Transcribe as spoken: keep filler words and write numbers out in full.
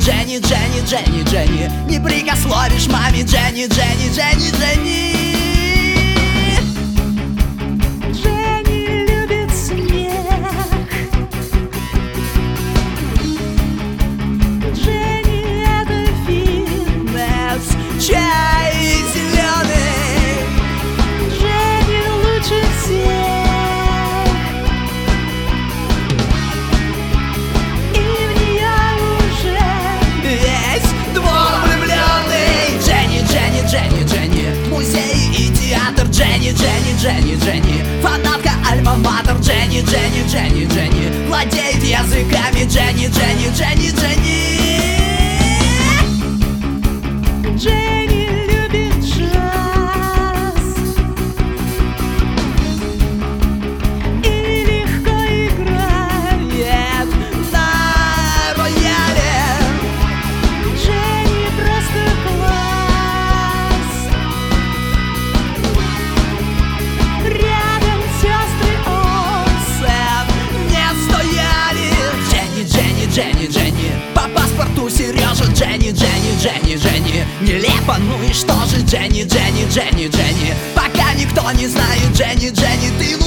Дженни, Дженни, Дженни, Дженни. Не прикословишь маме Дженни, Дженни, Дженни, Дженни. Дженни любит смех. Дженни — это фитнес, Чай зеленый. Дженни лучше всех. И в нее уже Весь двор влюбленный. Дженни, Дженни, Дженни, Дженни. Музей и театр. Дженни, Дженни, Дженни, Дженни. Фанатка альма-матер. Дженни, Дженни, Дженни, Дженни. Владеет языками. Дженни, Дженни, Дженни, Дженни. Дженни любит джаз и легко играет На рояле. Дженни просто класс. Рядом сестры Олсен Не стояли. Дженни, Дженни, Дженни, Дженни. По паспорту Сережа. Дженни, Дженни, Дженни, Дженни. Нелепо, ну и что же? Дженни, Дженни, Дженни, Дженни. Пока никто не знает. Дженни, Дженни, ты